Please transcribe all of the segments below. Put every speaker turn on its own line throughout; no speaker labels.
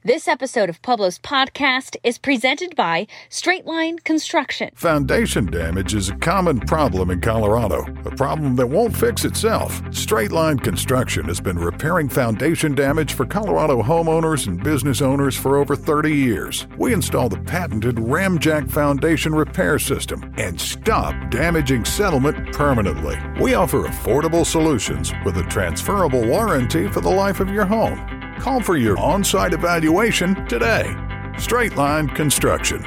This episode of Pueblo's podcast is presented by Straight Line Construction.
Foundation damage is a common problem in Colorado, a problem that won't fix itself. Straight Line Construction has been repairing foundation damage for Colorado homeowners and business owners for over 30 years. We install the patented Ramjack foundation repair system and stop damaging settlement permanently. We offer affordable solutions with a transferable warranty for the life of your home. Call for your on-site evaluation today. Straight Line Construction.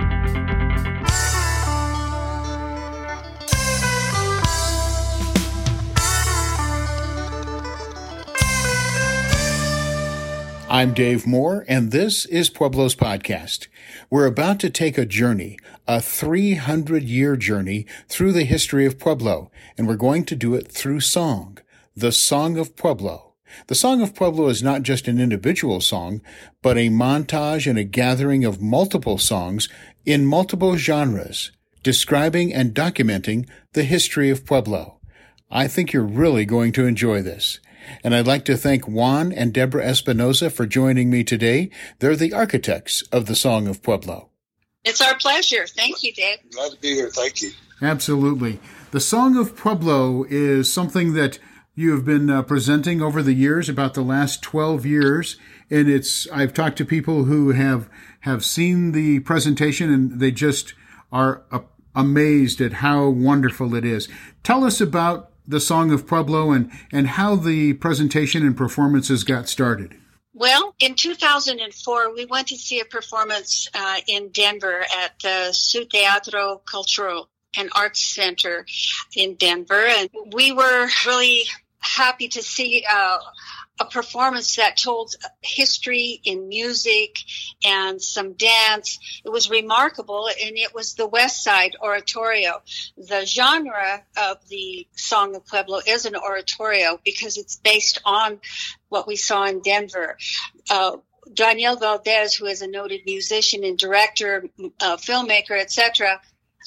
I'm Dave Moore, and this is Pueblo's podcast. We're about to take a journey, a 300-year journey through the history of Pueblo, and we're going to do it through song, the Song of Pueblo. The Song of Pueblo is not just an individual song, but a montage and a gathering of multiple songs in multiple genres, describing and documenting the history of Pueblo. I think you're really going to enjoy this. And I'd like to thank Juan and Deborah Espinoza for joining me today. They're the architects of the Song of Pueblo.
It's our pleasure. Thank you, Dave.
Glad to be here. Thank you.
Absolutely. The Song of Pueblo is something that you have been presenting over the years, about the last 12 years. And I've talked to people who have seen the presentation and they just are amazed at how wonderful it is. Tell us about the Song of Pueblo and how the presentation and performances got started.
Well, in 2004, we went to see a performance in Denver at the Su Teatro Cultural and Arts Center in Denver. And we were really happy to see a performance that told history in music and some dance. It was remarkable, and it was the West Side Oratorio. The genre of the Song of Pueblo is an oratorio because it's based on what we saw in Denver. Daniel Valdez, who is a noted musician and director, filmmaker, etc.,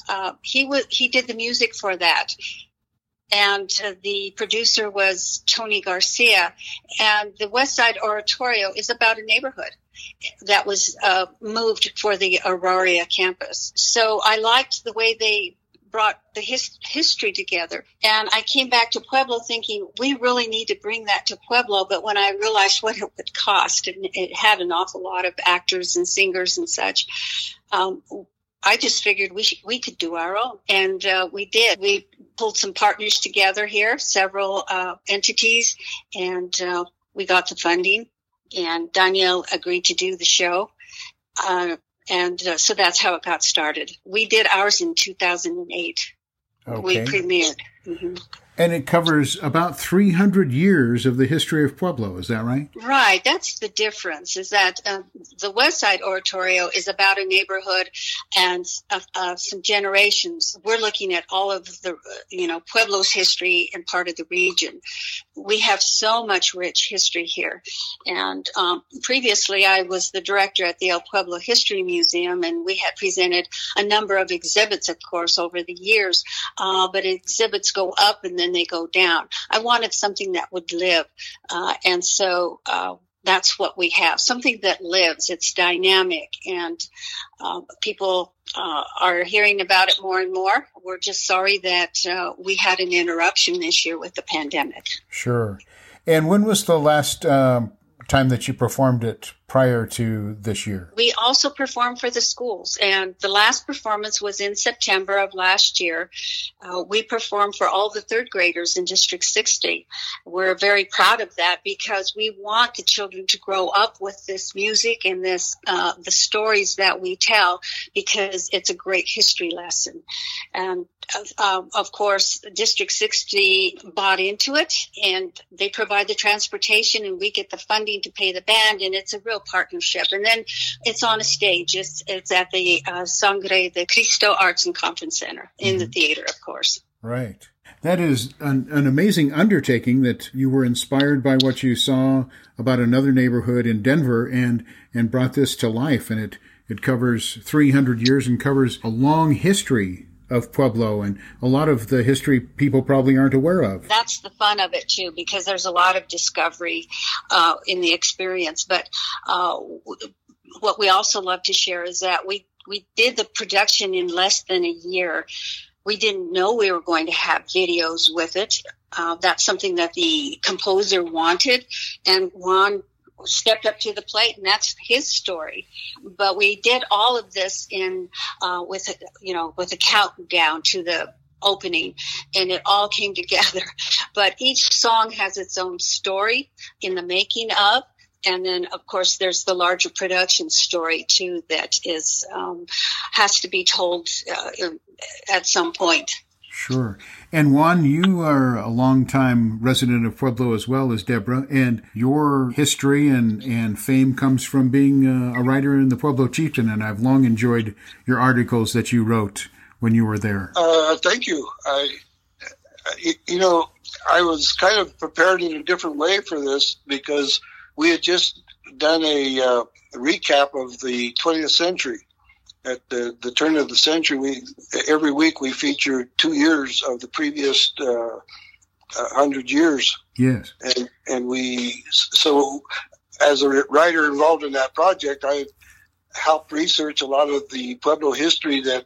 he did the music for that. And the producer was Tony Garcia. And the West Side Oratorio is about a neighborhood that was moved for the Auraria campus. So I liked the way they brought the history together. And I came back to Pueblo thinking, we really need to bring that to Pueblo. But when I realized what it would cost, and it had an awful lot of actors and singers and such, I just figured we could do our own. And we did. We pulled some partners together here, several entities, and we got the funding. And Daniel agreed to do the show. So that's how it got started. We did ours in 2008. Okay. We premiered. Mm-hmm.
And it covers about 300 years of the history of Pueblo. Is that right?
Right. That's the difference, is that the West Side Oratorio is about a neighborhood and some generations. We're looking at all of the, Pueblo's history and part of the region. We have so much rich history here. And previously, I was the director at the El Pueblo History Museum, and we had presented a number of exhibits, of course, over the years. But exhibits go up and then they go down. I wanted something that would live. And so that's what we have, something that lives. It's dynamic, and people are hearing about it more and more. We're just sorry that we had an interruption this year with the pandemic.
Sure. And when was the last time that you performed it prior to this year?
We also perform for the schools, and the last performance was in September of last year. We performed for all the third graders in District 60. We're very proud of that because we want the children to grow up with this music and this the stories that we tell, because it's a great history lesson. And of course, District 60 bought into it, and they provide the transportation, and we get the funding to pay the band, and it's a real partnership. And then it's on a stage. It's at the Sangre de Cristo Arts and Conference Center in the theater, of course.
Right. That is an amazing undertaking, that you were inspired by what you saw about another neighborhood in Denver and brought this to life. And it covers 300 years and covers a long history of Pueblo and a lot of the history people probably aren't aware of.
That's the fun of it, too, because there's a lot of discovery in the experience. But what we also love to share is that we did the production in less than a year. We didn't know we were going to have videos with it. That's something that the composer wanted, and Juan stepped up to the plate, and that's his story. But we did all of this with a countdown to the opening, and it all came together. But each song has its own story in the making of. And then, of course, there's the larger production story, too, that has to be told at some point.
Sure. And Juan, you are a longtime resident of Pueblo as well as Deborah, and your history and fame comes from being a writer in the Pueblo Chieftain, and I've long enjoyed your articles that you wrote when you were there.
Thank you. I was kind of prepared in a different way for this because we had just done a recap of the 20th century. At the turn of the century, every week we feature 2 years of the previous 100 years.
Yes.
And so as a writer involved in that project, I helped research a lot of the Pueblo history that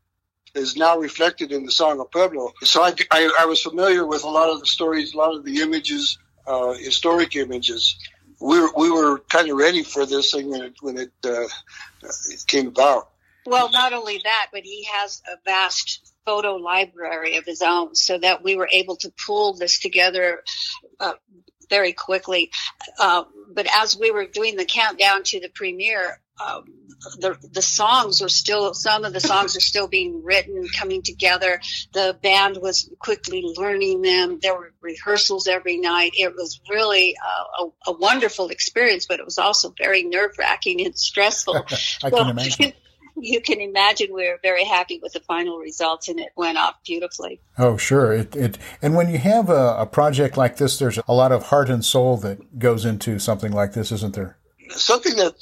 is now reflected in the Song of Pueblo. So I was familiar with a lot of the stories, a lot of the images, historic images. We were kind of ready for this thing when it came about.
Well, not only that, but he has a vast photo library of his own, so that we were able to pull this together very quickly. But as we were doing the countdown to the premiere, the songs were still, some of the songs are still being written, coming together. The band was quickly learning them. There were rehearsals every night. It was really a wonderful experience, but it was also very nerve-wracking and stressful.
I can imagine.
You can imagine we were very happy with the final results, and it went off beautifully.
Oh, sure. And when you have a project like this, there's a lot of heart and soul that goes into something like this, isn't there?
Something that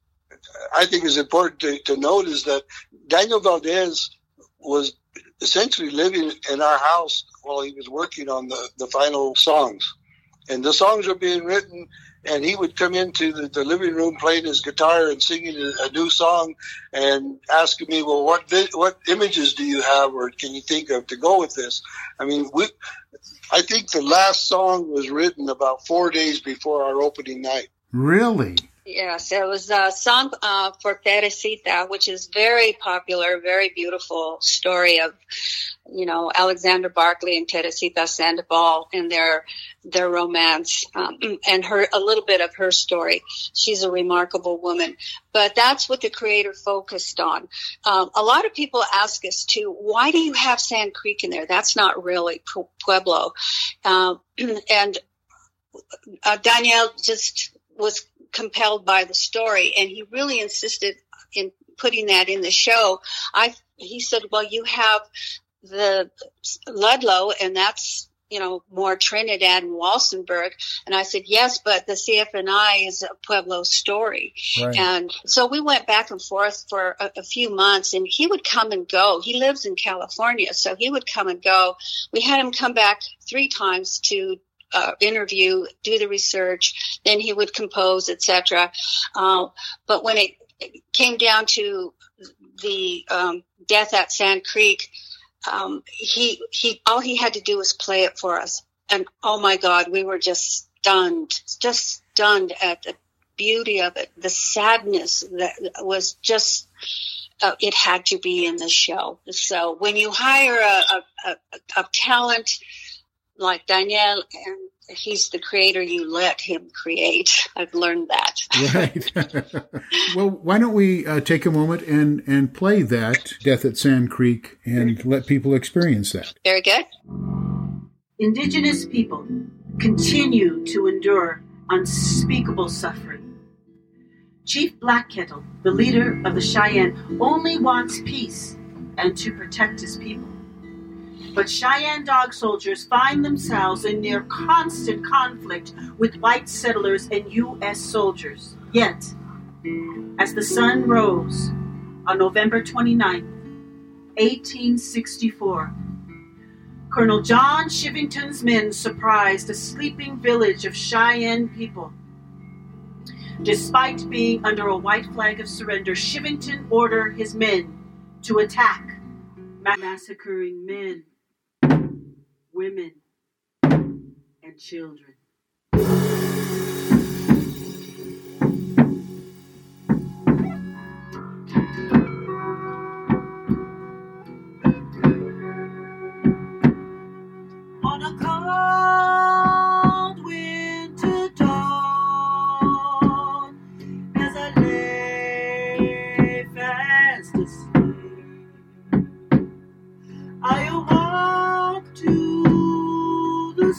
I think is important to note is that Daniel Valdez was essentially living in our house while he was working on the final songs. And the songs were being written, and he would come into the living room playing his guitar and singing a new song and asking me, well, what images do you have or can you think of to go with this? I mean, I think the last song was written about 4 days before our opening night.
Really?
Yes, it was a song for Teresita, which is very popular, very beautiful story of, Alexander Barkley and Teresita Sandoval and their romance, and a little bit of her story. She's a remarkable woman, but that's what the creator focused on. A lot of people ask us too, why do you have Sand Creek in there? That's not really Pueblo. And Daniel just was compelled by the story, and he really insisted in putting that in the show. He said, well, you have the Ludlow, and that's, more Trinidad and Walsenburg. And I said, yes, but the CFNI is a Pueblo story. Right. And so we went back and forth for a few months, and he would come and go. He lives in California, so he would come and go. We had him come back 3 times to interview, do the research, then he would compose, etc. But when it came down to the death at Sand Creek, he all he had to do was play it for us, and oh my God, we were just stunned at the beauty of it, the sadness that was just. It had to be in the show. So when you hire a talent like Daniel, and he's the creator, you let him create. I've learned that.
Right. Well, why don't we take a moment and play that Death at Sand Creek and let people experience that.
Very good.
Indigenous people continue to endure unspeakable suffering. Chief Black Kettle, the leader of the Cheyenne, only wants peace and to protect his people. But Cheyenne dog soldiers find themselves in near constant conflict with white settlers and U.S. soldiers. Yet, as the sun rose on November 29th, 1864. Colonel John Shivington's men surprised a sleeping village of Cheyenne people. Despite being under a white flag of surrender, Shivington ordered his men to attack, massacring men, women, and children. On a cold winter dawn, as I lay fast asleep, I awoke to the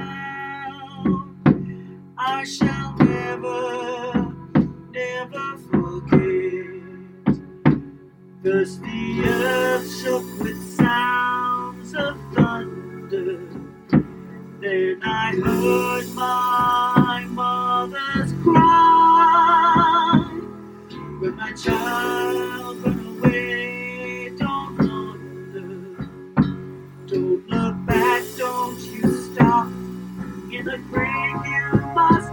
sound I shall never, never forget. First the earth shook with sounds of thunder. Then I heard my mother's cry. When my child run away, don't wonder. Don't look back, don't you stop. In the grave you must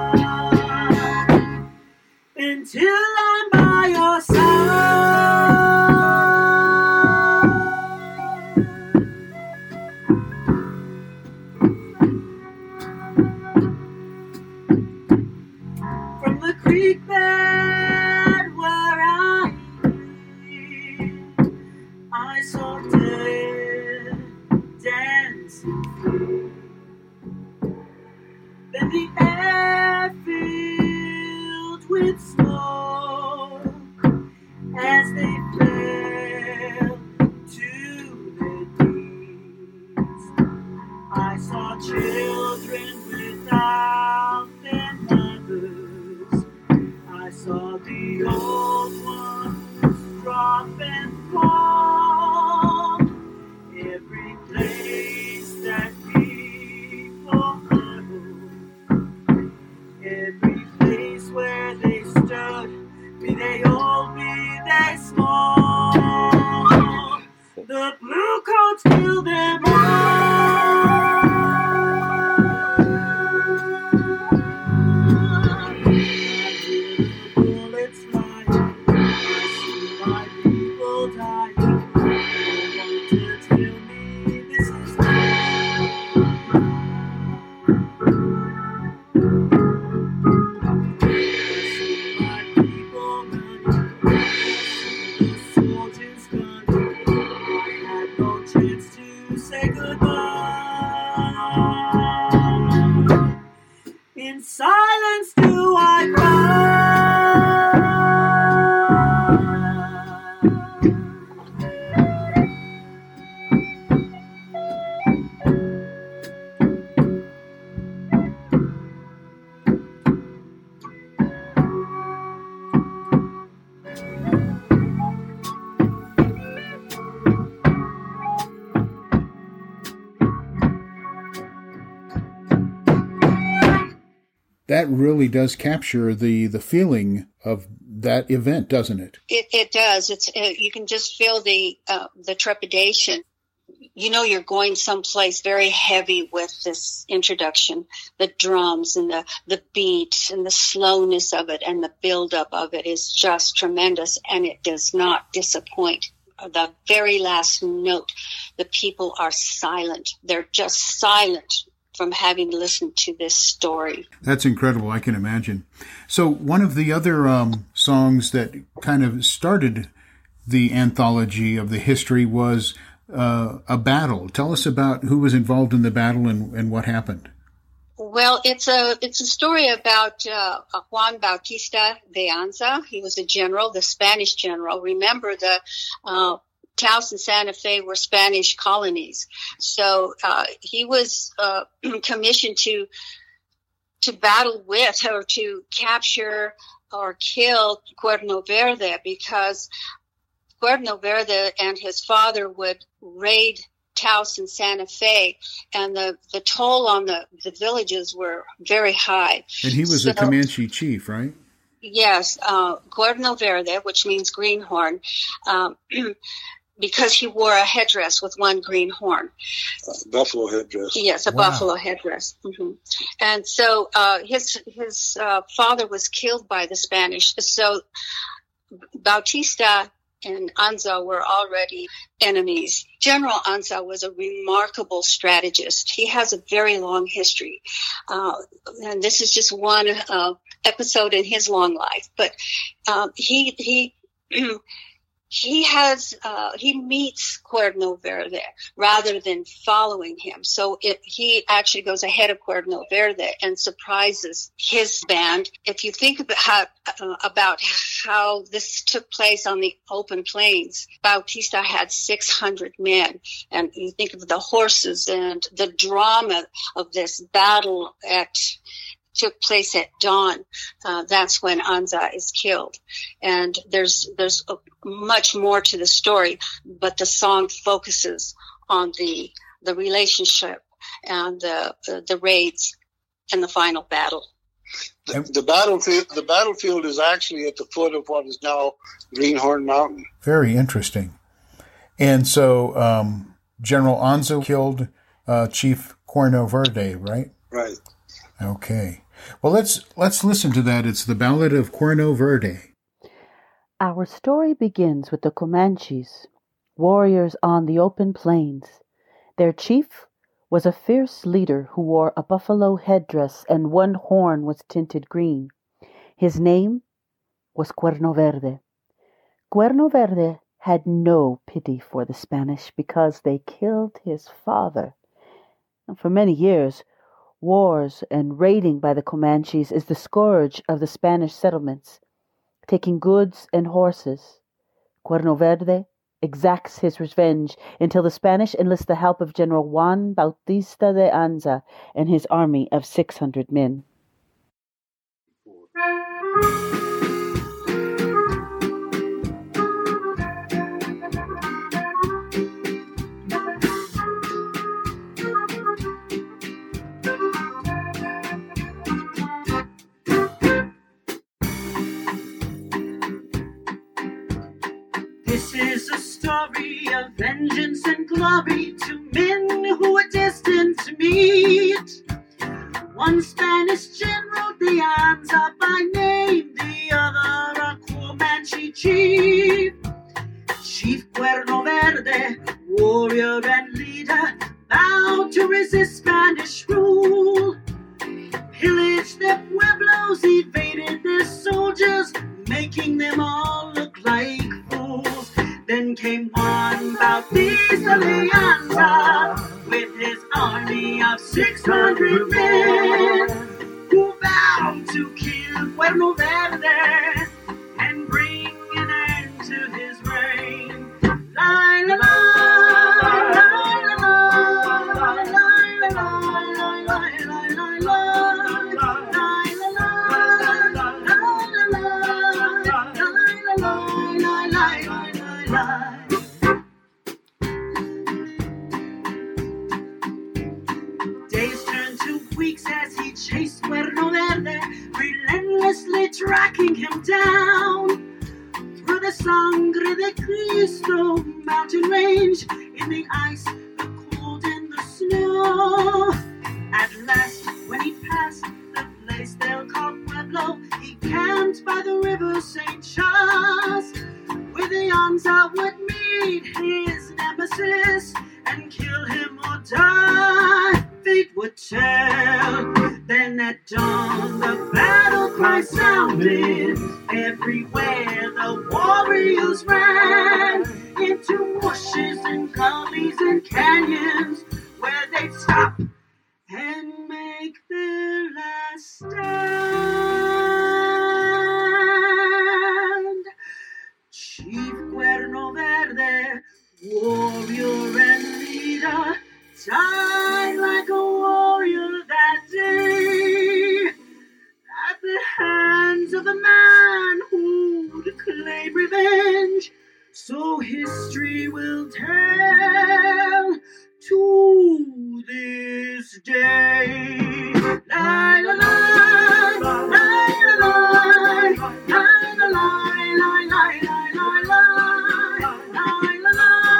hide until I'm by your side. From the creek bed where I saw dead dancing through. Then the air filled with smoke as they fell to their knees. I saw children without their mothers. I saw the old ones drop and fall. Every place that people huddled, every place where they stood, be they old, be they small, the blue coats killed them all. I hear the bullets flying, I see my people dying. No one to tell me this is in silence do I cry.
That really does capture the feeling of that event, doesn't it?
It does. It's you can just feel the trepidation. You know you're going someplace very heavy with this introduction. The drums and the beats and the slowness of it and the buildup of it is just tremendous, and it does not disappoint. The very last note, the people are silent. They're just silent from having listened to this story.
That's incredible. I can imagine. So one of the other songs that kind of started the anthology of the history was a battle. Tell us about who was involved in the battle and what happened.
Well, it's a story about Juan Bautista de Anza. He was a general, the Spanish general. Remember, the Taos and Santa Fe were Spanish colonies. So he was commissioned to battle with or to capture or kill Cuerno Verde, because Cuerno Verde and his father would raid Taos and Santa Fe, and the toll on the villages were very high.
And he was a Comanche chief, right?
Yes, Cuerno Verde, which means greenhorn. because he wore a headdress with one green horn.
Buffalo headdress.
Yes, a buffalo headdress. Mm-hmm. And so his father was killed by the Spanish. So Bautista and Anza were already enemies. General Anza was a remarkable strategist. He has a very long history. And this is just one episode in his long life. But he meets Cuerno Verde rather than following him. So he actually goes ahead of Cuerno Verde and surprises his band. If you think about how this took place on the open plains, Bautista had 600 men. And you think of the horses and the drama of this battle took place at dawn. That's when Anza is killed. And there's much more to the story, but the song focuses on the relationship and the raids and the final battle.
The battlefield is actually at the foot of what is now Greenhorn Mountain.
Very interesting. And so General Anza killed Chief Cuerno Verde, right?
Right.
Okay. Well, let's listen to that. It's the Ballad of Cuerno Verde.
Our story begins with the Comanches, warriors on the open plains. Their chief was a fierce leader who wore a buffalo headdress and one horn was tinted green. His name was Cuerno Verde. Cuerno Verde had no pity for the Spanish because they killed his father. And for many years, wars and raiding by the Comanches is the scourge of the Spanish settlements, taking goods and horses. Cuerno Verde exacts his revenge until the Spanish enlist the help of General Juan Bautista de Anza and his army of 600 men.
This is a story of vengeance and glory, two men who were destined to meet. One Spanish general, De Anza by name, the other a Comanche chief. Chief Cuerno Verde, warrior and leader, vowed to resist Spanish rule. Pillaged their pueblos, evaded their soldiers, making them all look like fools. Then came Juan Bautista de Anza with his army of 600 men, who vowed to kill Cuerno Verde and bring an end to his reign. La la la, la la la, la la la, la la la. Days turned to weeks as he chased Cuerno Verde, relentlessly tracking him down through the Sangre de Cristo mountain range, in the ice, the cold, and the snow. At last, when he passed the place they'll call Pueblo, he camped by the river St. Charles, where the Anza would meet his nemesis and kill him or die. Fate would tell. Then at dawn the battle cry sounded. Everywhere the warriors ran, into bushes and gullies and canyons, where they'd stop and make their last stand. Chief Cuerno Verde, warrior and leader, died like a warrior that day, at the hands of a man who'd claim revenge. So history will tell to this day. La la la, la la la, la la la, la la la, la la la, la la la.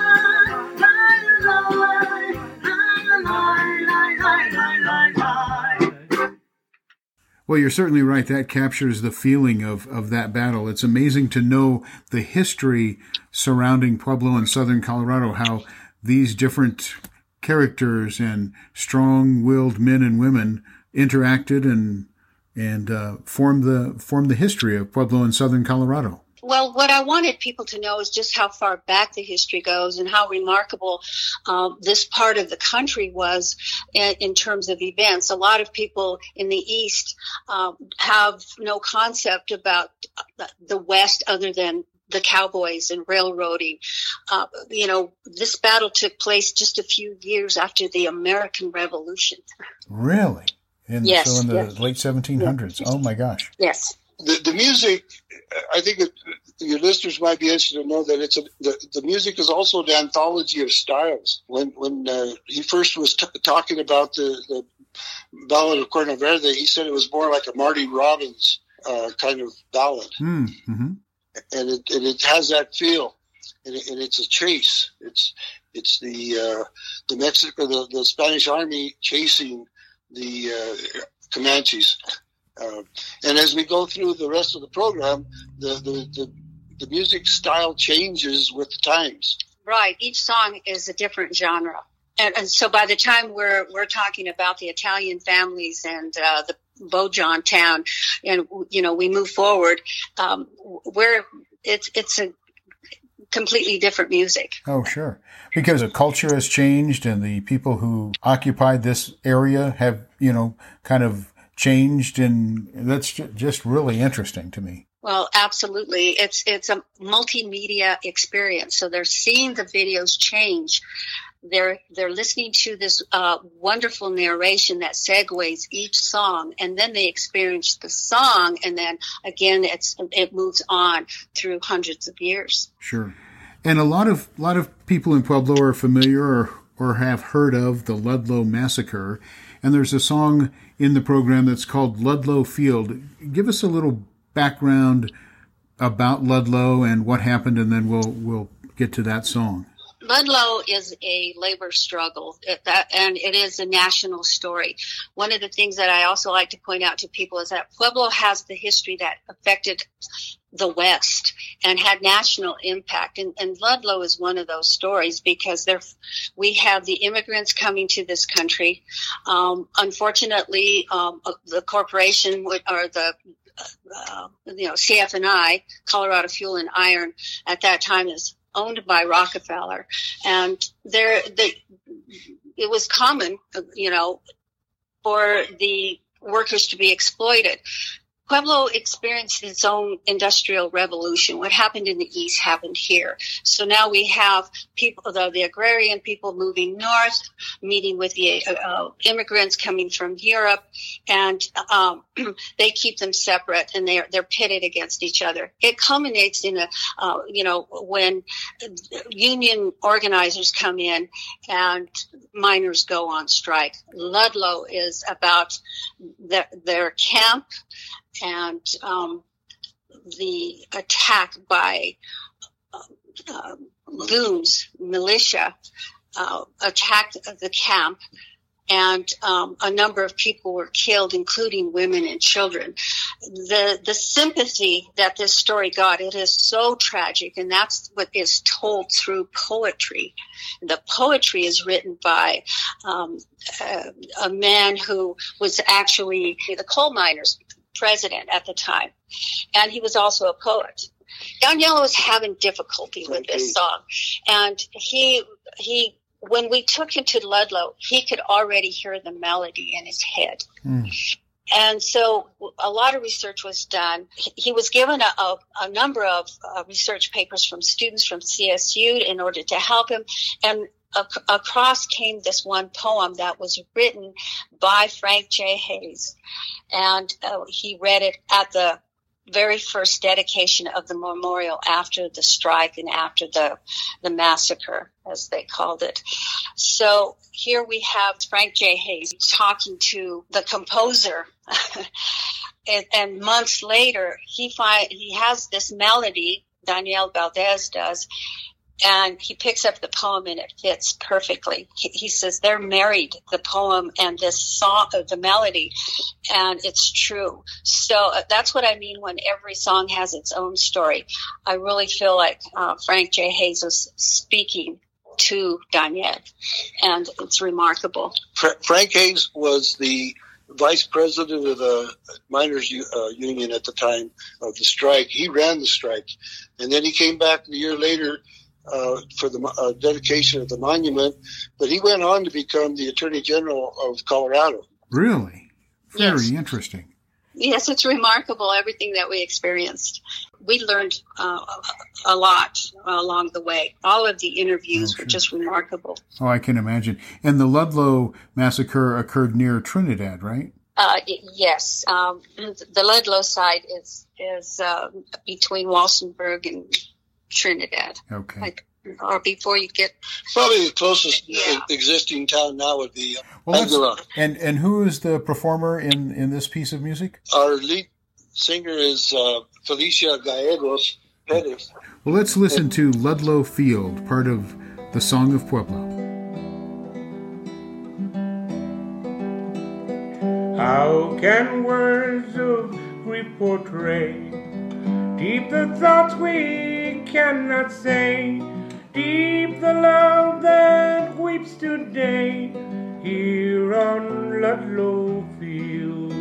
Well, you're certainly right. That captures the feeling of that battle. It's amazing to know the history surrounding Pueblo and southern Colorado, how these different characters and strong-willed men and women interacted and formed the history of Pueblo and southern Colorado.
Well, what I wanted people to know is just how far back the history goes and how remarkable this part of the country was in terms of events. A lot of people in the East have no concept about the West other than the cowboys and railroading. This battle took place just a few years after the American Revolution.
Really?
Yes.
So in the late 1700s. Yes. Oh, my gosh.
Yes.
The music, I think your listeners might be interested to know that the music is also the anthology of styles. When he first was talking about the Ballad of Cuerno Verde, he said it was more like a Marty Robbins kind of ballad. Mm-hmm. And it has that feel, and it's a chase. It's the Spanish army chasing the Comanches. And as we go through the rest of the program, the music style changes with the times.
Right. Each song is a different genre. And so by the time we're talking about the Italian families and the Bojan town, and we move forward, it's a completely different music.
Oh, sure. Because the culture has changed and the people who occupied this area have, kind of changed, and that's just really interesting to me.
Well, absolutely. It's a multimedia experience. So they're seeing the videos change. They're listening to this wonderful narration that segues each song, and then they experience the song, and then again it moves on through hundreds of years.
Sure. And a lot of people in Pueblo are familiar or have heard of the Ludlow Massacre, and there's a song in the program that's called Ludlow Field. Give us a little background about Ludlow and what happened, and then we'll get to that song.
Ludlow is a labor struggle, and it is a national story. One of the things that I also like to point out to people is that Pueblo has the history that affected the West and had national impact. And Ludlow is one of those stories because we have the immigrants coming to this country. Unfortunately, the corporation or the CF&I, Colorado Fuel and Iron, at that time is owned by Rockefeller, and it was common, for the workers to be exploited. Pueblo experienced its own industrial revolution. What happened in the East happened here. So now we have people, the agrarian people moving north, meeting with the immigrants coming from Europe, and they keep them separate, and they're pitted against each other. It culminates in when union organizers come in and miners go on strike. Ludlow is about their camp and the attack by goons, militia, attacked the camp, and a number of people were killed, including women and children. The sympathy that this story got, it is so tragic, and that's what is told through poetry. The poetry is written by a man who was actually the coal miners' president at the time, and he was also a poet. Daniel was having difficulty with this song, and he when we took him to Ludlow, he could already hear the melody in his head. And so a lot of research was done. He was given a number of research papers from students from CSU in order to help him, and across came this one poem that was written by Frank J. Hayes, and he read it at the very first dedication of the memorial after the strike and after the massacre, as they called it. So here we have Frank J. Hayes talking to the composer, and months later he has this melody, Daniel Valdez does, And he picks up the poem and it fits perfectly. He says they're married, the poem and this song, the melody, and it's true. So that's what I mean when every song has its own story. I really feel like Frank J. Hayes was speaking to Daniel, and it's remarkable.
Frank Hayes was the vice president of the miners' union at the time of the strike. He ran the strike, and then he came back a year later for the dedication of the monument, but he went on to become the Attorney General of Colorado.
Really? Very
Yes.
interesting.
Yes, it's remarkable, everything that we experienced. We learned a lot along the way. All of the interviews were just remarkable.
Oh, I can imagine. And the Ludlow massacre occurred near Trinidad, right?
Yes. The Ludlow side is between Walsenburg and Trinidad.
Okay.
Or before you get...
Probably the closest existing town now would be Aguilar.
And who is the performer in this piece of music?
Our lead singer is Felicia Gallegos Perez.
Well, let's listen to Ludlow Field, part of the Song of Pueblo.
How can words of grief portray deep the thoughts we cannot say, deep the love that weeps today here on Ludlow Field?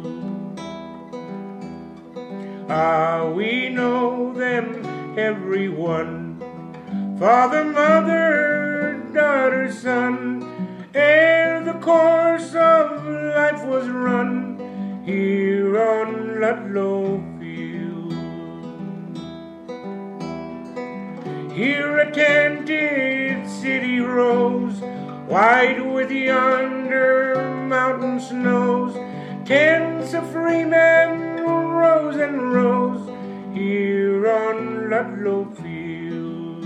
Ah, we know them, everyone, father, mother, daughter, son, ere the course of life was run here on Ludlow Field. Here a tented city rose, white with yonder mountain snows. Tents of freemen rose and rose here on Ludlow Field.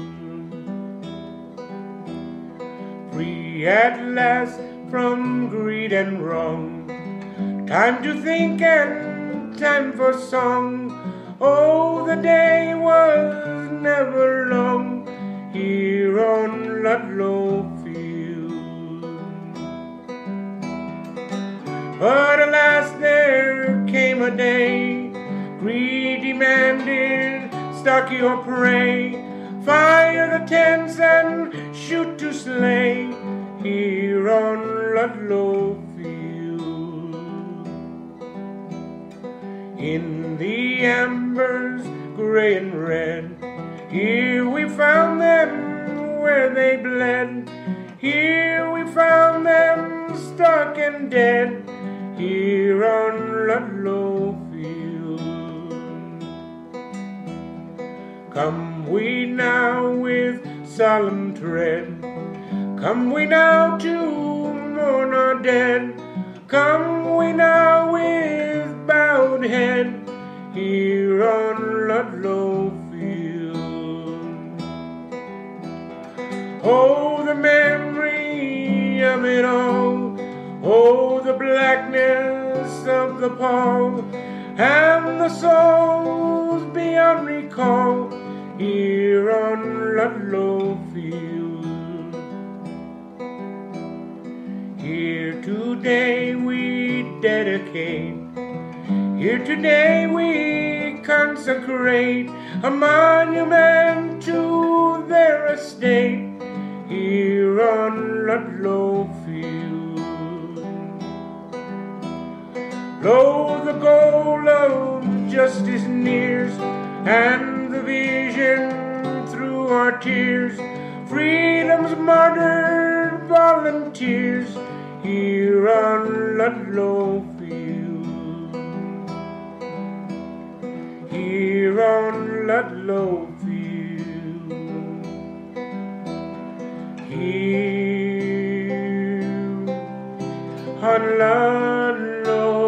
Free at last from greed and wrong, time to think and time for song. Oh, the day was never long here on Ludlow Field. But alas, there came a day, greed demanded, stalk your prey, fire the tents and shoot to slay here on Ludlow Field. In the embers gray and red, here we found them where they bled. Here we found them stark and dead here on Ludlow Field. Come we now with solemn tread, come we now to mourn our dead. Come we now with bowed head here on Ludlow Field. Oh, the memory of it all, oh, the blackness of the pall, and the souls beyond recall here on Ludlow Field. Here today we dedicate, here today we consecrate a monument to their estate here on Ludlow Field. Lo, the goal of justice nears, and the vision through our tears, freedom's martyred volunteers here on Ludlow Field. Here on Ludlow Field. Here on Ludlow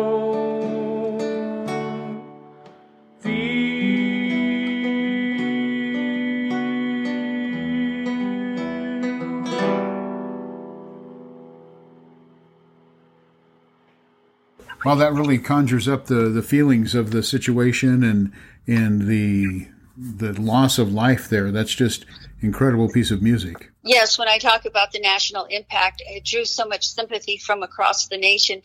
Well, that really conjures up the feelings of the situation and the loss of life there. That's just incredible piece of music.
Yes, when I talk about the national impact, it drew so much sympathy from across the nation.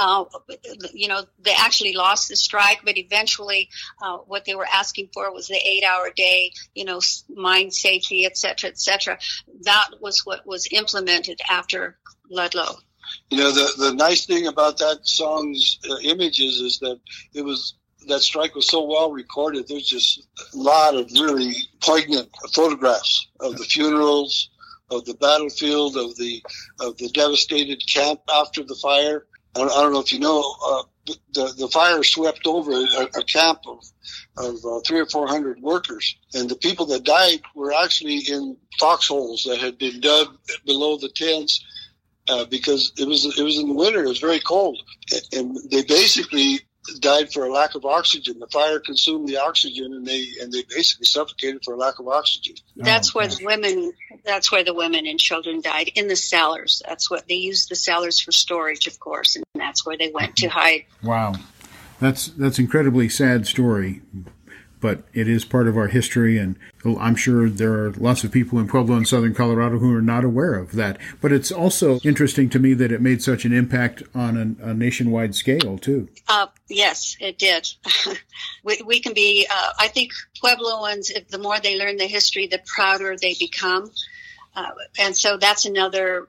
They actually lost the strike, but eventually what they were asking for was the 8-hour day, mine safety, et cetera, et cetera. That was what was implemented after Ludlow.
The nice thing about that song's images is that that strike was so well recorded. There's just a lot of really poignant photographs of the funerals, of the battlefield, of the devastated camp after the fire. I don't know if you know, the fire swept over a camp of 300 or 400 workers, and the people that died were actually in foxholes that had been dug below the tents because it was in the winter. It was very cold, and they basically died for a lack of oxygen. The fire consumed the oxygen, and they basically suffocated for a lack of oxygen.
That's where the women and children died, in the cellars. That's what they used, the cellars for storage, of course, and that's where they went to hide.
Wow, that's incredibly sad story, but it is part of our history, and I'm sure there are lots of people in Pueblo and southern Colorado who are not aware of that. But it's also interesting to me that it made such an impact on a nationwide scale, too.
Yes, it did. we can be, I think Puebloans, the more they learn the history, the prouder they become. And so that's another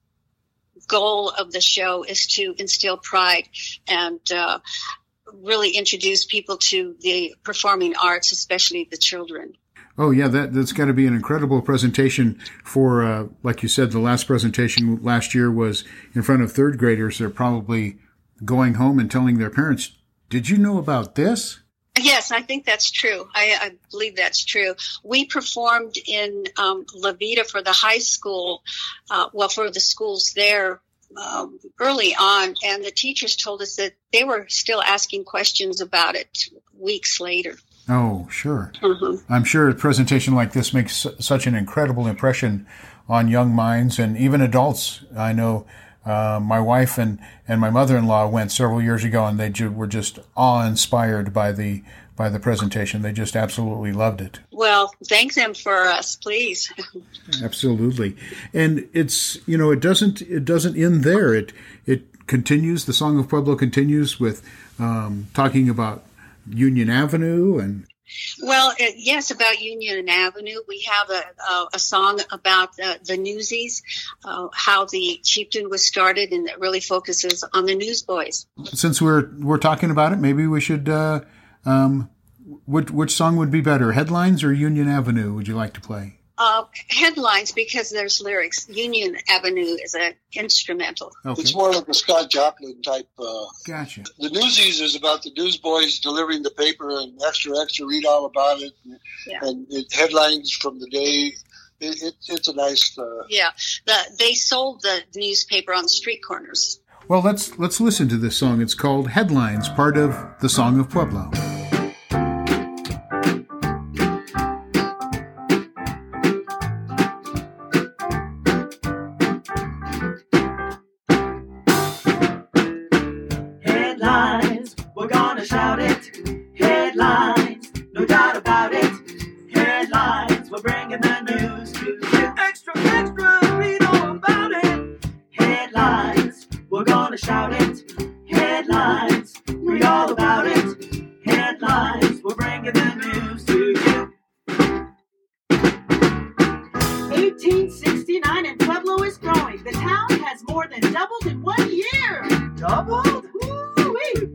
goal of the show, is to instill pride and really introduce people to the performing arts, especially the children.
Oh, yeah, that's got to be an incredible presentation for, like you said, the last presentation last year was in front of third graders. They're probably going home and telling their parents, did you know about this?
Yes, I think that's true. I believe that's true. We performed in La Vida for the high school, for the schools there early on, and the teachers told us that they were still asking questions about it weeks later.
Oh, sure.
Mm-hmm.
I'm sure a presentation like this makes such an incredible impression on young minds and even adults. I know my wife and my mother-in-law went several years ago, and they were just awe-inspired by the presentation. They just absolutely loved it.
Well, thank them for us, please.
Absolutely. And it's, it doesn't end there. It continues. The Song of Pueblo continues with talking about Union Avenue and.
Well, yes, about Union Avenue. We have a song about the Newsies, how the chieftain was started, and it really focuses on the newsboys.
Since we're talking about it, maybe we should. Which song would be better, Headlines or Union Avenue? Would you like to play?
Headlines, because there's lyrics. Union Avenue is an instrumental.
Okay.
It's more like a Scott Joplin type.
Gotcha.
The Newsies is about the newsboys delivering the paper and extra, read all about it. And headlines from the day. It's a nice.
They sold the newspaper on street corners.
Well, let's listen to this song. It's called Headlines, part of the Song of Pueblo.
Headlines, we're gonna shout it. Headlines, no doubt about it. Headlines, we're bringing the news to you. Extra, read all about it. Headlines, we're gonna shout it. Headlines, read all about it. Headlines, we're bringing the news to you. 1869 and Pueblo is growing. The town has more than doubled in 1 year. Doubled? Woo-wee!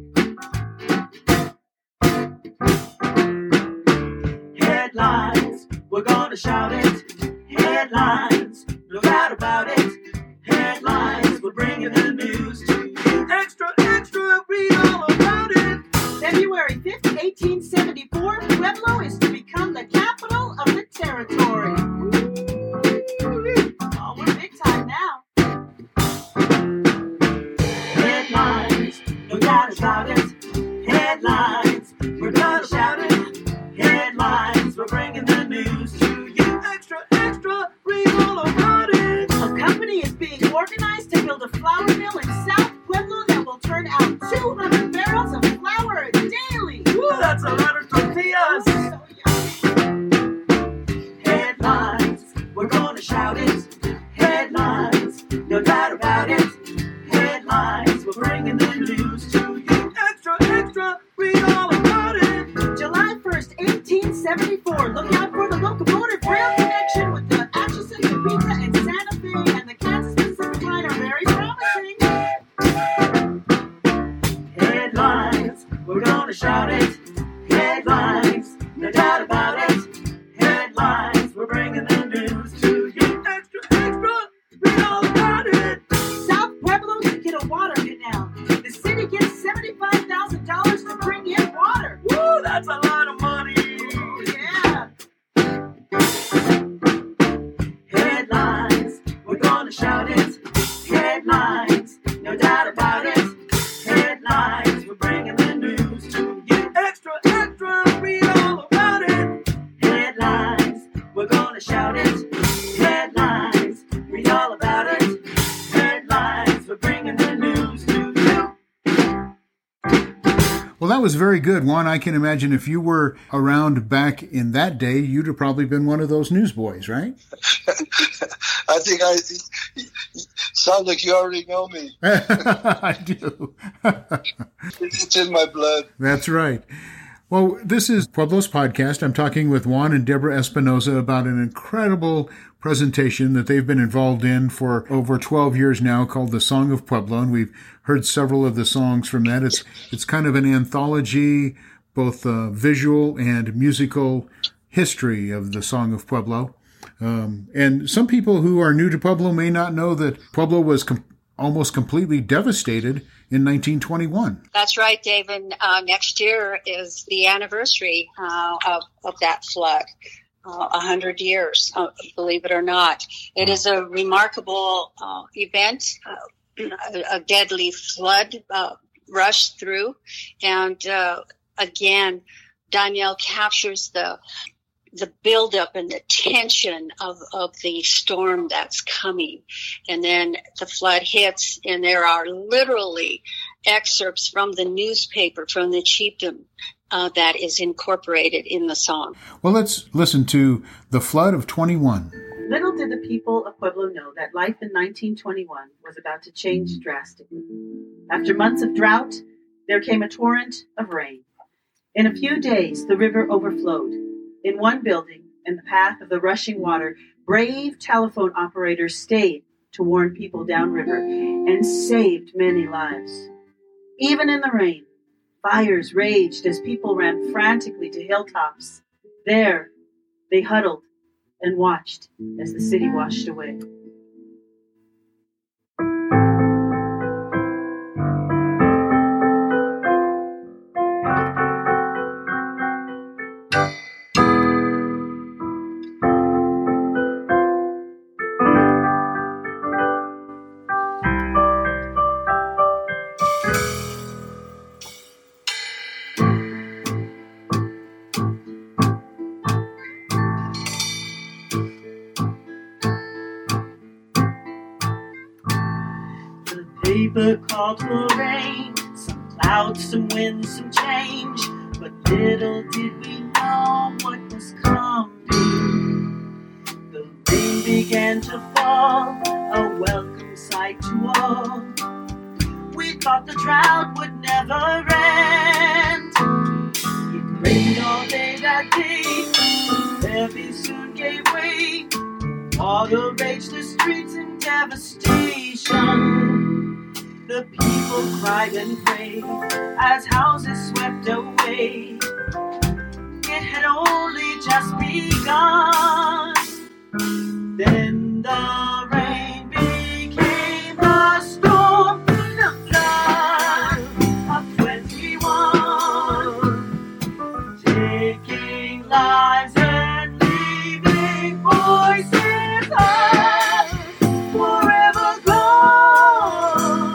Headlines, we're gonna shout it. Headlines, no doubt about it. Headlines, we're bringing the news to you. Extra, read all about it. February 5th, 1874, Pueblo is to become the capital of the territory. Oh, we're big time now. Headlines, no doubt about it. Headlines, we're gonna shout it. Headlines, we're bringing the news to you. Extra, read all about it. A company is being organized to build a flour mill in South Pueblo that will turn out 200 barrels of flour daily. Ooh, that's a lot of tortillas. Oh, so yummy. Headlines, shout it. Headlines, no doubt about it. Headlines, we're bringing the news to you. Extra, extra, read all about it. July 1st, 1874. Look out for the locomotive rail connection with the Atchison, Topeka, and Santa Fe, and the Kansas Pacific Line are very promising. Headlines, we're gonna shout it. Headlines, no doubt about it. Headlines, we're bringing the news to you. Extra, extra, read all about it. South Pueblo's to get a water canal. The city gets $75,000 to bring in water. Woo, that's a lot of money. Oh, yeah. Headlines, we're gonna shout it. Headlines, no doubt about it. Headlines, we're bringing the news to you. Extra, extra, read all about it. Headlines, we're gonna shout it. Headlines, read all about it. Headlines, we're bringing the news to you.
Well, that was very good, Juan. I can imagine if you were around back in that day, you'd have probably been one of those newsboys, right?
I think sounds like you already know me.
I do.
It's in my blood.
That's right. Well, this is Pueblo's podcast. I'm talking with Juan and Deborah Espinoza about an incredible presentation that they've been involved in for over 12 years now called The Song of Pueblo, and we've heard several of the songs from that. It's kind of an anthology, both visual and musical history of the Song of Pueblo. And some people who are new to Pueblo may not know that Pueblo was almost completely devastated in 1921.
That's right, David. Next year is the anniversary of that flood. 100 years, believe it or not. It is a remarkable event. A deadly flood rushed through. And again, Danielle captures the buildup and the tension of the storm that's coming. And then the flood hits, and there are literally excerpts from the newspaper, from the chiefdom, that is incorporated in the song.
Well, let's listen to The Flood of 21.
Little did the people of Pueblo know that life in 1921 was about to change drastically. After months of drought, there came a torrent of rain. In a few days, the river overflowed. In one building, in the path of the rushing water, brave telephone operators stayed to warn people downriver and saved many lives. Even in the rain, fires raged as people ran frantically to hilltops. There, they huddled and watched as the city washed away. Paper called for rain, some clouds, some wind, some change, but little did we know what was coming. The rain began to fall, a welcome sight to all. We thought the drought would never end. It rained all day that day, the levee soon gave way. Water raged the streets in devastation. The people cried and prayed as houses swept away. It had only just begun. Then the rain became the storm, the flood of 21, taking lives and leaving voices forever gone.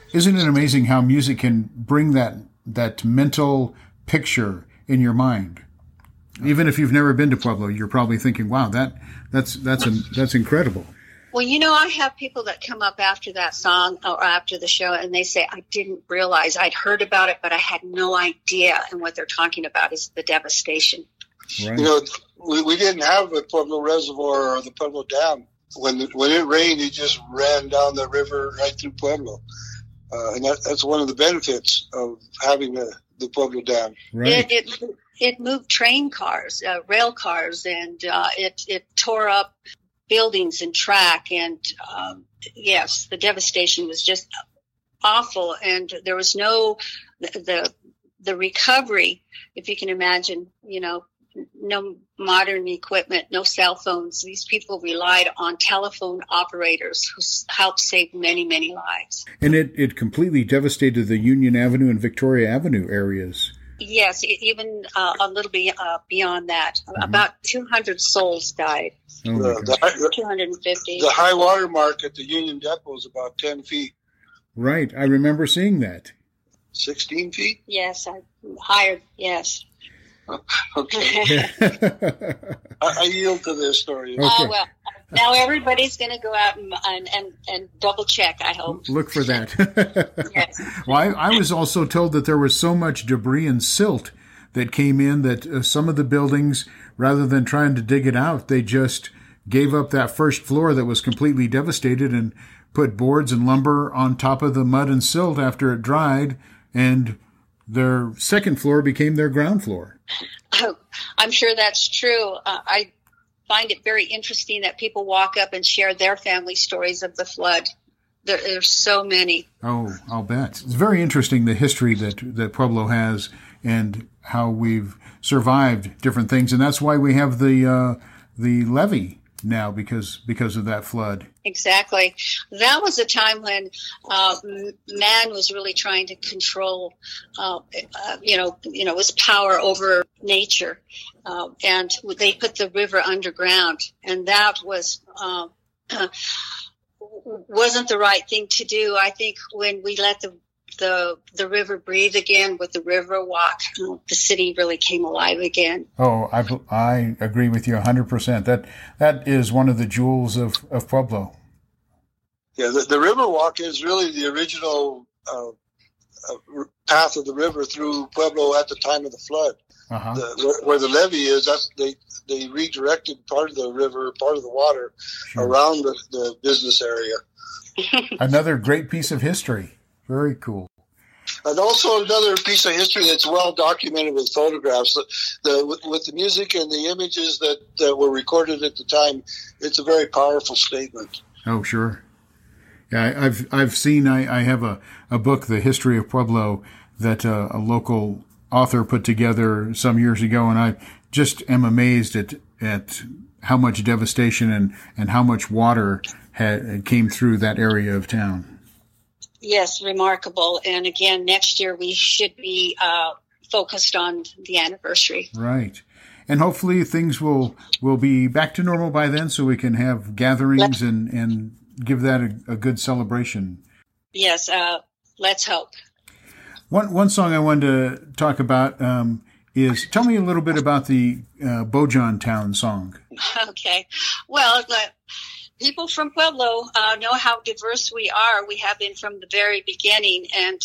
Isn't it amazing how music can bring that mental picture in your mind? Even if you've never been to Pueblo, you're probably thinking, "Wow, that's incredible."
Well, I have people that come up after that song or after the show, and they say, "I didn't realize. I'd heard about it, but I had no idea." And what they're talking about is the devastation.
Right.
We didn't have a Pueblo Reservoir or the Pueblo Dam. When it rained, it just ran down the river right through Pueblo. And that's one of the benefits of having the Pueblo Dam.
Right.
It moved train cars, rail cars, and it tore up buildings and track. And yes, the devastation was just awful. And there was no the recovery, if you can imagine. No modern equipment, no cell phones. These people relied on telephone operators who helped save many, many lives.
And it completely devastated the Union Avenue and Victoria Avenue areas.
Yes, even a little bit beyond that. Mm-hmm. About 200 souls died.
Oh
250.
The high water mark at the Union Depot is about 10 feet.
Right. I remember seeing that.
16 feet?
Yes, higher, yes.
Okay. I yield to this story.
Okay.
Oh, well, now everybody's going to go out and double check, I hope.
Look for that.
Yes.
Well, I was also told that there was so much debris and silt that came in that some of the buildings, rather than trying to dig it out, they just gave up that first floor that was completely devastated and put boards and lumber on top of the mud and silt after it dried, and their second floor became their ground floor.
Oh, I'm sure that's true. I find it very interesting that people walk up and share their family stories of the flood. There's so many. Oh,
I'll bet. It's very interesting, the history that Pueblo has and how we've survived different things. And that's why we have the levee now, because of that flood.
Exactly. That was a time when man was really trying to control, his power over nature, and they put the river underground, and that was wasn't the right thing to do. I think when we let the river breathe again with the river walk, the city really came alive again.
Oh, I agree with you 100%. That is one of the jewels of Pueblo.
Yeah, the river walk is really the original path of the river through Pueblo at the time of the flood. Uh-huh. Where the levee is, they redirected part of the river, part of the water, around the business area.
Another great piece of history. Very cool.
And also another piece of history that's well documented with photographs. With the music and the images that were recorded at the time, it's a very powerful statement.
Oh, sure. Yeah, I've seen. I have a book, The History of Pueblo, that a local author put together some years ago, and I just am amazed at how much devastation and how much water came through that area of town.
Yes, remarkable. And again, next year we should be focused on the anniversary.
Right. And hopefully things will be back to normal by then, so we can have gatherings and give that a good celebration.
Yes, let's hope.
One song I wanted to talk about is, tell me a little bit about the Bojan Town song. Okay.
Well, people from Pueblo know how diverse we are. We have been from the very beginning, and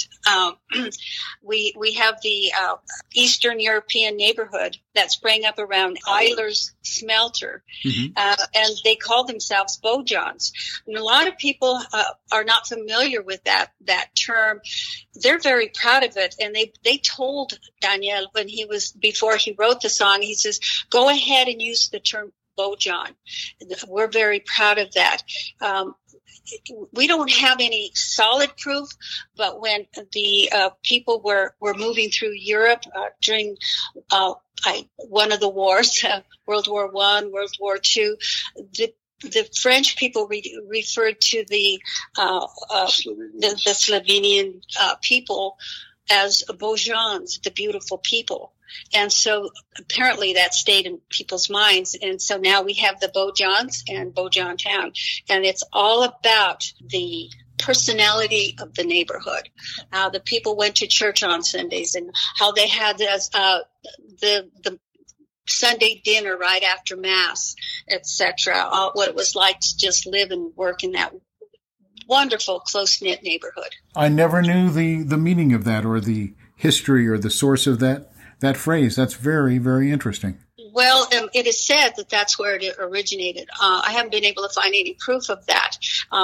we have the Eastern European neighborhood that sprang up around Eiler's Smelter, and they call themselves Bojans. And a lot of people are not familiar with that term. They're very proud of it, and they told Daniel before he wrote the song, he says, "Go ahead and use the term Bojan." We're very proud of that. We don't have any solid proof, but when the people were moving through Europe during one of the wars, World War I, World War II, the French people referred to the Slovenian people as Bojans, the beautiful people. And so apparently that stayed in people's minds. And so now we have the Bojans and Bojan Town. And it's all about the personality of the neighborhood. How the people went to church on Sundays, and how they had the Sunday dinner right after Mass, etc. What it was like to just live and work in that wonderful, close-knit neighborhood.
I never knew the meaning of that, or the history, or the source of that phrase. That's very, very interesting.
Well, it is said that that's where it originated. I haven't been able to find any proof of that.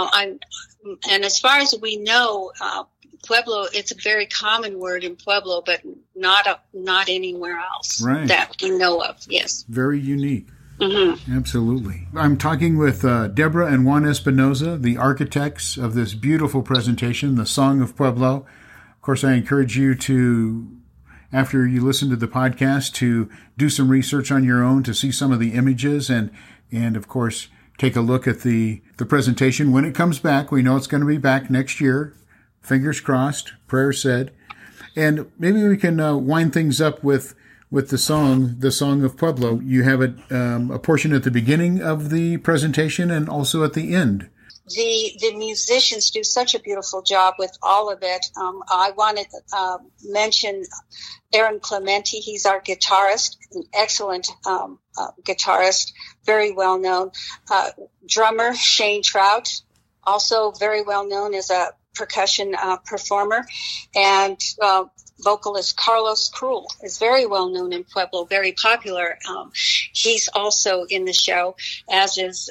And as far as we know, Pueblo, it's a very common word in Pueblo, but not anywhere else that we know of. Yes.
Very unique.
Mm-hmm.
Absolutely. I'm talking with Deborah and Juan Espinoza, the architects of this beautiful presentation, The Song of Pueblo. Of course, I encourage you to, after you listen to the podcast, to do some research on your own, to see some of the images, and of course, take a look at the presentation when it comes back. We know it's going to be back next year. Fingers crossed, prayer said. And maybe we can wind things up with the song, The Song of Pueblo. You have a portion at the beginning of the presentation and also at the end.
The musicians do such a beautiful job with all of it. I wanted to mention Aaron Clementi. He's our guitarist, an excellent guitarist, very well known. Drummer Shane Trout, also very well known as a percussion performer, and vocalist Carlos Cruel is very well known in Pueblo, very popular. He's also in the show, as is,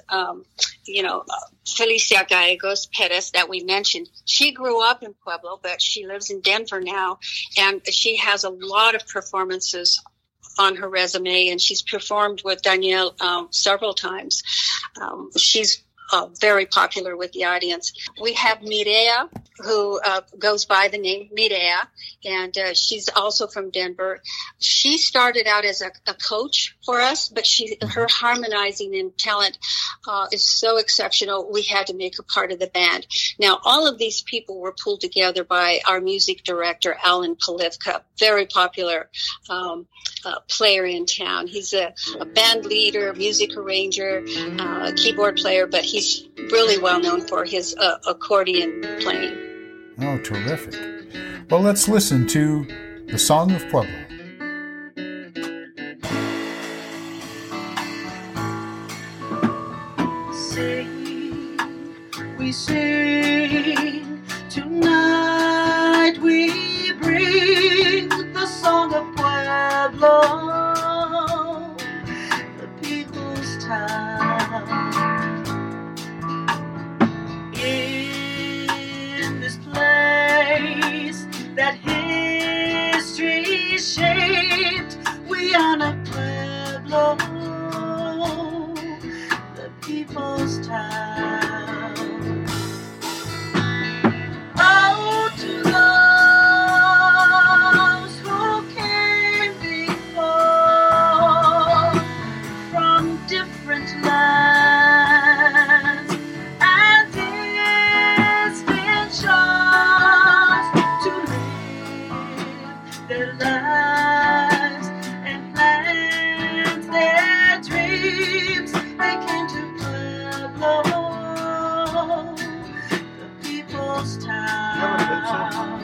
Felicia Gallegos Perez that we mentioned. She grew up in Pueblo, but she lives in Denver now, and she has a lot of performances on her resume, and she's performed with Danielle several times. She's very popular with the audience. We have Mireya, who goes by the name Mireya, and she's also from Denver. She started out as a coach for us, but her harmonizing and talent is so exceptional, we had to make her part of the band. Now, all of these people were pulled together by our music director, Alan Polivka, very popular player in town. He's a band leader, music arranger, keyboard player, but he's really well known for his accordion playing.
Oh, terrific. Well, let's listen to The Song of Pueblo.
Sing, we sing, tonight we bring the song of Pueblo, the people's town. In this place that history shaped, we honor Pueblo, the people's town. Oh, to those who came before from different lands and distant shores to live their lives and plant their dreams, they came to Pueblo, the people's town.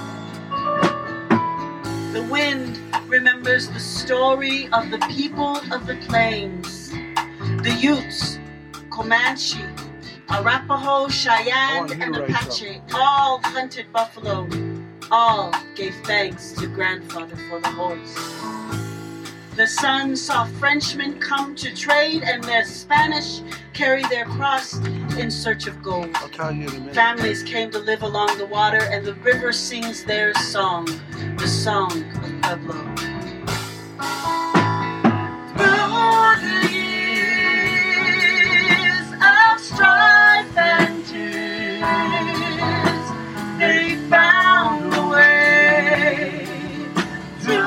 The wind remembers the story of the people of the plains, the Utes, Comanche, Arapaho, Cheyenne, and Apache, all hunted buffalo, all gave thanks to grandfather for the horse. The sun saw Frenchmen come to trade, and the Spanish carry their cross in search of gold.
I'll tell you in a minute.
Families came to live along the water, and the river sings their song, the song of Pueblo. Through the years of strife and tears, they found a way to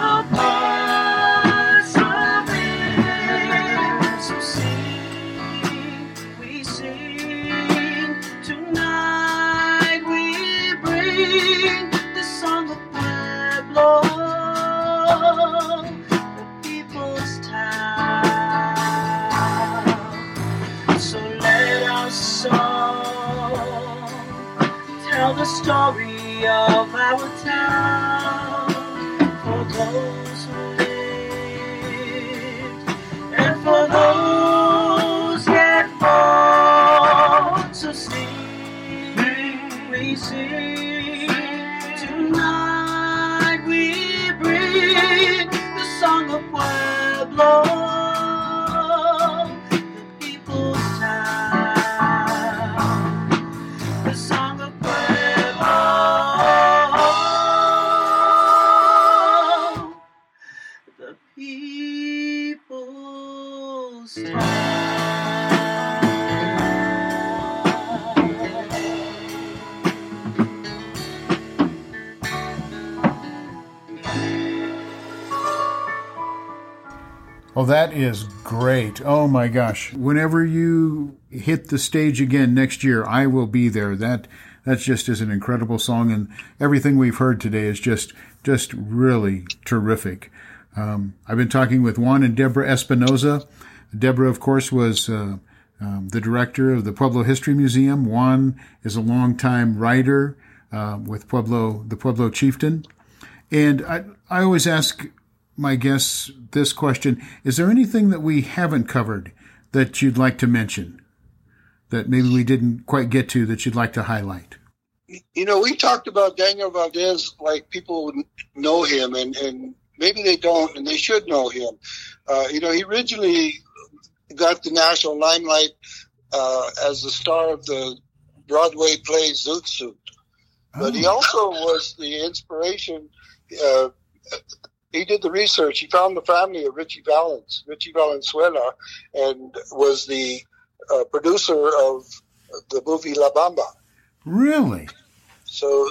persevere. So sing, we sing, tonight we bring the song of Pueblo, the people's town. So let our song story of our town for those who lived and for those yet born. So sing, we sing tonight. We bring the song of Pueblo, the people's town, the song of Pueblo, the people's town.
Oh, that is great. Oh, my gosh. Whenever you hit the stage again next year, I will be there. That just is an incredible song, and everything we've heard today is just really terrific. I've been talking with Juan and Deborah Espinoza. Deborah, of course, was the director of the Pueblo History Museum. Juan is a longtime writer with the Pueblo Chieftain. And I always ask my guests this question: is there anything that we haven't covered that you'd like to mention, that maybe we didn't quite get to, that you'd like to highlight?
You know, we talked about Daniel Valdez like people would know him, and maybe they don't, and they should know him. He originally got the national limelight as the star of the Broadway play Zoot Suit. But he also was the inspiration. He did the research. He found the family of Richie Valenzuela, and was the producer of the movie La Bamba.
Really?
So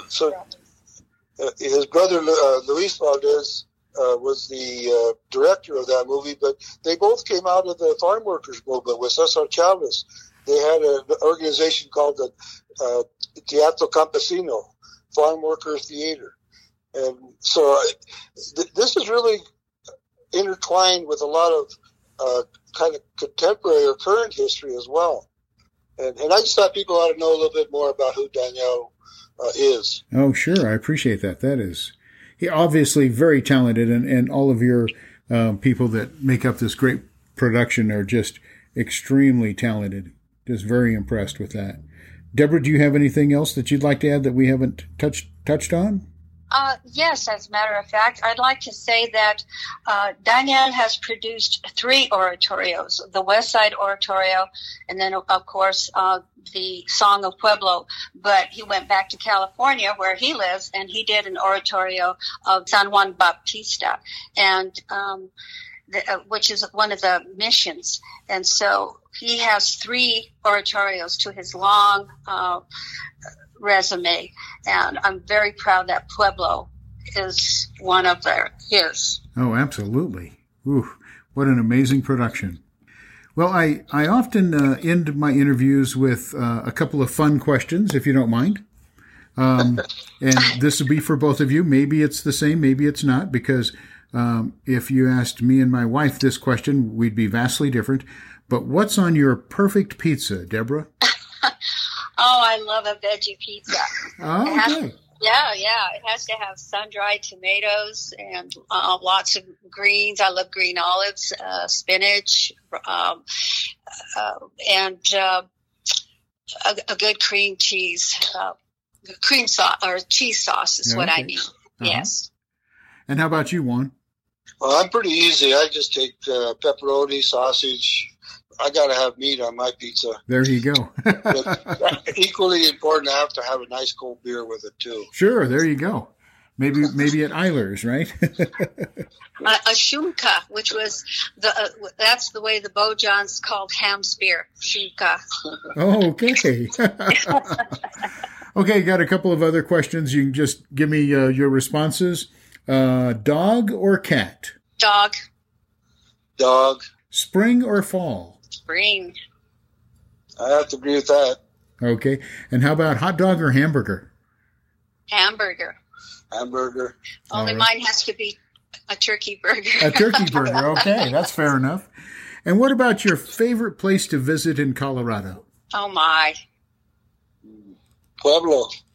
his brother Luis Valdez was the director of that movie, but they both came out of the farm workers movement with Cesar Chavez. They had an organization called the Teatro Campesino, Farm Worker Theater. And so this is really intertwined with a lot of kind of contemporary or current history as well. And I just thought people ought to know a little bit more about who Daniel is.
Oh, sure. I appreciate that. That is obviously very talented, and all of your people that make up this great production are just extremely talented. Just very impressed with that. Deborah, do you have anything else that you'd like to add that we haven't touched on?
Yes, as a matter of fact, I'd like to say that Daniel has produced 3 oratorios, the West Side Oratorio, and then, of course, the Song of Pueblo. But he went back to California, where he lives, and he did an oratorio of San Juan Bautista, and which is one of the missions. And so he has 3 oratorios to his long resume, and I'm very proud that Pueblo is one of his.
Oh, absolutely. Ooh, what an amazing production. Well, I often end my interviews with a couple of fun questions, if you don't mind. And this will be for both of you. Maybe it's the same, maybe it's not, because if you asked me and my wife this question, we'd be vastly different. But what's on your perfect pizza, Deborah?
Oh, I love a veggie pizza.
Oh, okay.
It has to have sun-dried tomatoes and lots of greens. I love green olives, spinach, and a good cream cheese. Cream sauce or cheese sauce is what I need. Uh-huh. Yes.
And how about you, Juan?
Well, I'm pretty easy. I just take pepperoni, sausage. I got to have meat on my pizza.
There you go.
But equally important, I have to have a nice cold beer with it, too.
Sure, there you go. Maybe at Eiler's, right?
A shumka, which was that's the way the Bojans called Ham's beer, shumka.
Oh, okay. Okay, got a couple of other questions. You can just give me your responses. Dog or cat?
Dog.
Dog.
Spring or fall?
Spring.
I have to agree with that.
Okay. And how about hot dog or hamburger?
Hamburger.
Hamburger.
Only mine has to be a turkey burger.
A turkey burger. Okay, that's fair enough. And what about your favorite place to visit in Colorado?
Oh, my.
Pueblo.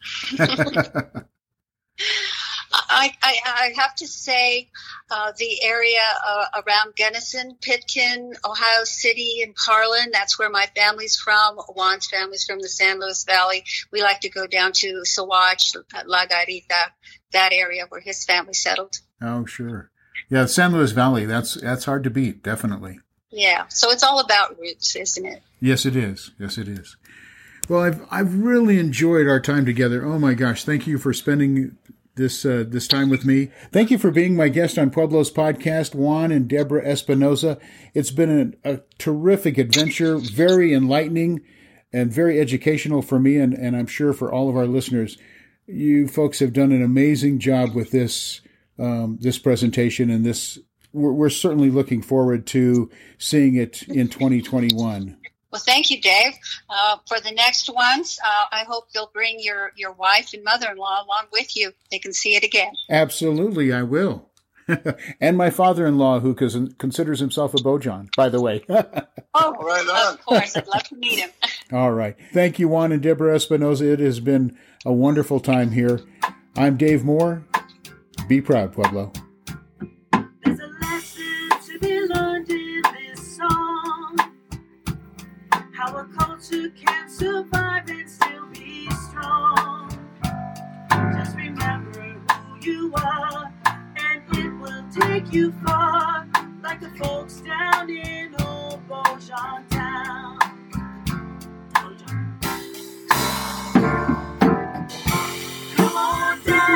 I have to say the area around Gunnison, Pitkin, Ohio City, and Carlin, that's where my family's from. Juan's family's from the San Luis Valley. We like to go down to Saguache, La Garita, that area where his family settled.
Oh, sure. Yeah, San Luis Valley, that's hard to beat, definitely.
Yeah, so it's all about roots, isn't it?
Yes, it is. Yes, it is. Well, I've really enjoyed our time together. Oh, my gosh, thank you for spending this time with me. Thank you for being my guest on Pueblo's podcast, Juan and Deborah Espinoza. It's been a terrific adventure, very enlightening and very educational for me, and I'm sure for all of our listeners. You folks have done an amazing job with this presentation, and this we're certainly looking forward to seeing it in 2021.
Well, thank you, Dave. For the next ones, I hope you'll bring your wife and mother-in-law along with you. They can see it again.
Absolutely, I will. And my father-in-law, who considers himself a Bojan, by the way.
Oh, right on. Of course. I'd love to meet him.
All right. Thank you, Juan and Deborah Espinoza. It has been a wonderful time here. I'm Dave Moore. Be proud, Pueblo.
There's a lesson to be learned in this song. How a culture can survive and still be strong. Just remember who you are, and it will take you far, like the folks down in old Bojan town. Come on down.